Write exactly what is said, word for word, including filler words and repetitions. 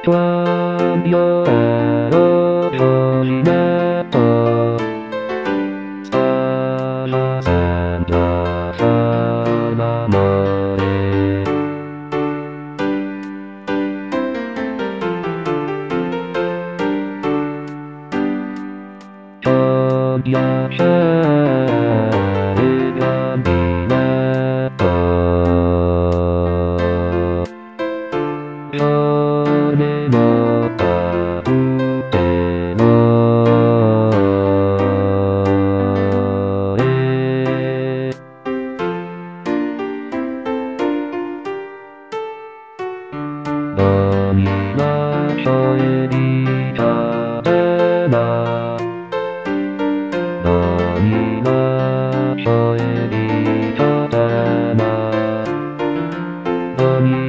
Tuan yo ero Josineto Stella Santa Sana Mare Todia Sheri Gambinetto Giorni Motta Uteno E Domina Cioè di Catena Domina Cioè di Catena Domina